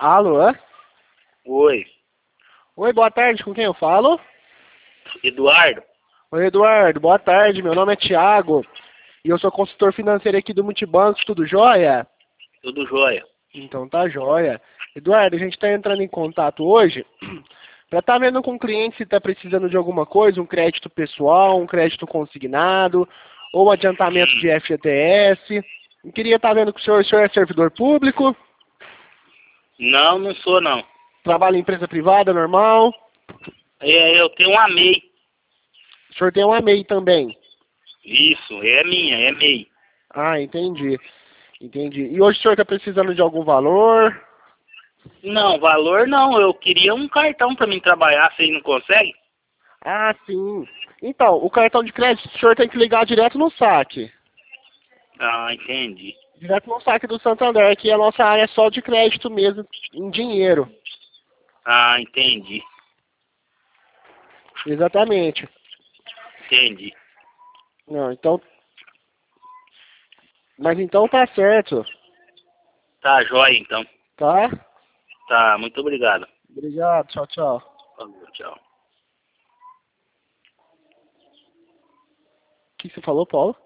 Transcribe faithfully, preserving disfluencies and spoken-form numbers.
Alô? Oi, Oi, boa tarde, com quem eu falo? Eduardo? Oi, Eduardo, boa tarde, meu nome é Thiago e eu sou consultor financeiro aqui do Multibancos, tudo jóia? Tudo jóia. Então tá jóia. Eduardo, a gente está entrando em contato hoje para estar vendo com o cliente se está precisando de alguma coisa, um crédito pessoal, um crédito consignado ou adiantamento de F G T S. Eu queria estar vendo com o senhor, o senhor é servidor público, Não, não sou não. trabalha em empresa privada, normal. É, eu tenho uma M E I. O senhor tem uma M E I também. Isso, é minha, é M E I. Ah, entendi. Entendi. E hoje o senhor está precisando de algum valor? Não, valor não. Eu queria um cartão para mim trabalhar. Vocês não conseguem? Ah, sim. Então, o cartão de crédito o senhor tem que ligar direto no saque. Ah, entendi. Direto no saque do Santander, que a nossa área é só de crédito mesmo, em dinheiro. Ah, entendi. Exatamente. Entendi. Não, então. Mas então tá certo, Tá jóia então. tá? Tá, muito obrigado. Obrigado, tchau, tchau. Falou, tchau. O que você falou, Paulo?